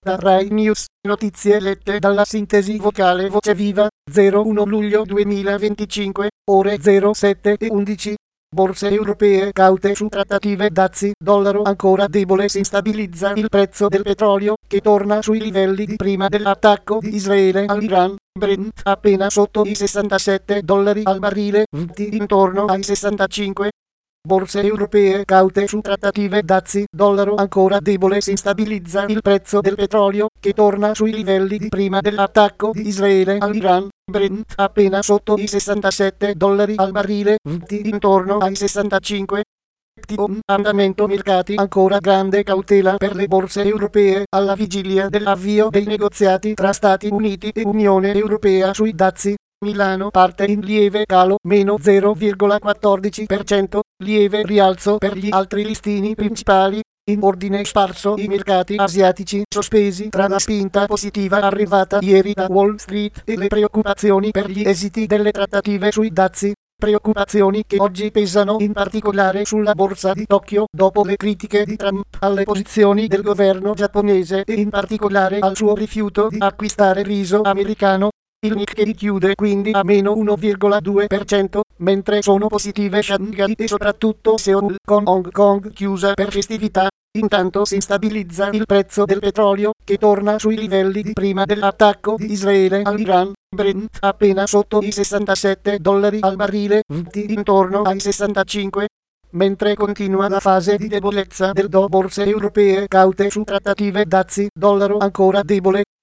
Da Rai News, notizie lette dalla sintesi vocale Voce Viva, 01 luglio 2025, ore 07:11. Borse europee caute su trattative dazi, dollaro ancora debole si stabilizza il prezzo del petrolio, che torna sui livelli di prima dell'attacco di Israele all'Iran. Brent appena sotto i $67 al barile, VT intorno ai 65. Borse europee caute su trattative dazi, dollaro ancora debole si stabilizza il prezzo del petrolio, che torna sui livelli di prima dell'attacco di Israele all'Iran. Brent appena sotto i $67 al barile, VT intorno ai 65. Andamento mercati, ancora grande cautela per le borse europee alla vigilia dell'avvio dei negoziati tra Stati Uniti e Unione Europea sui dazi. Milano parte in lieve calo, meno 0,14%, lieve rialzo per gli altri listini principali. In ordine sparso i mercati asiatici sospesi tra la spinta positiva arrivata ieri da Wall Street e le preoccupazioni per gli esiti delle trattative sui dazi. Preoccupazioni che oggi pesano in particolare sulla borsa di Tokyo dopo le critiche di Trump alle posizioni del governo giapponese e in particolare al suo rifiuto di acquistare riso americano. Il Nikkei chiude quindi a meno 1,2%, mentre sono positive Shanghai e soprattutto Seoul, con Hong Kong chiusa per festività. Intanto si stabilizza il prezzo del petrolio, che torna sui livelli di prima dell'attacco di Israele all'Iran. Brent appena sotto i $67 al barile, VT intorno ai 65. Mentre continua la fase di debolezza del borse europee caute su trattative dazi, dollaro ancora debole,